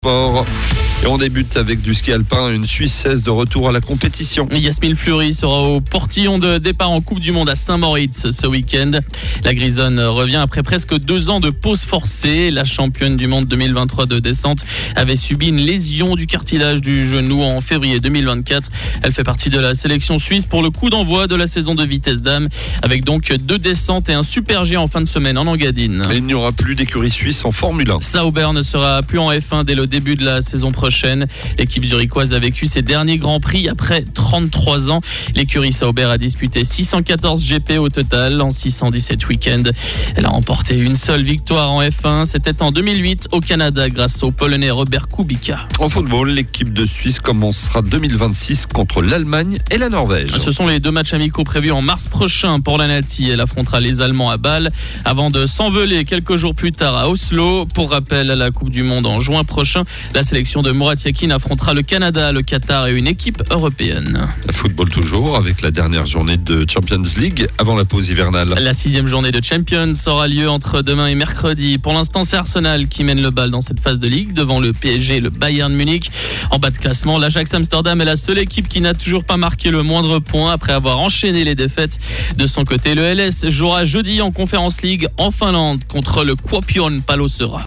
Sport. Et on débute avec du ski alpin, une Suissesse de retour à la compétition. Yasmine Fleury sera au portillon de départ en Coupe du Monde à Saint-Moritz ce week-end. La Grisonne revient après presque 2 ans de pause forcée. La championne du monde 2023 de descente avait subi une lésion du cartilage du genou en février 2024. Elle fait partie de la sélection suisse pour le coup d'envoi de la saison de vitesse dames, avec donc 2 descentes et un super G en fin de semaine en Engadine. Et il n'y aura plus d'écurie suisse en Formule 1. Sauber ne sera plus en F1 dès le début de la saison prochaine. L'équipe zurichoise a vécu ses derniers grands prix après 33 ans. L'écurie Sauber a disputé 614 GP au total en 617 week-ends. Elle a remporté une seule victoire en F1. C'était en 2008 au Canada grâce au Polonais Robert Kubica. En football, l'équipe de Suisse commencera 2026 contre l'Allemagne et la Norvège. Ce sont les 2 matchs amicaux prévus en mars prochain pour la Nati. Elle affrontera les Allemands à Bâle avant de s'envoler quelques jours plus tard à Oslo. Pour rappel, à la Coupe du Monde en juin prochain, la sélection de Murat Yakin affrontera le Canada, le Qatar et une équipe européenne. Football toujours, avec la dernière journée de Champions League avant la pause hivernale. La 6e journée de Champions aura lieu entre demain et mercredi. Pour l'instant, c'est Arsenal qui mène le bal dans cette phase de Ligue devant le PSG et le Bayern Munich. En bas de classement, l'Ajax Amsterdam est la seule équipe qui n'a toujours pas marqué le moindre point après avoir enchaîné les défaites. De son côté, le LS jouera jeudi en Conference League en Finlande contre le Kuopion Palloseura.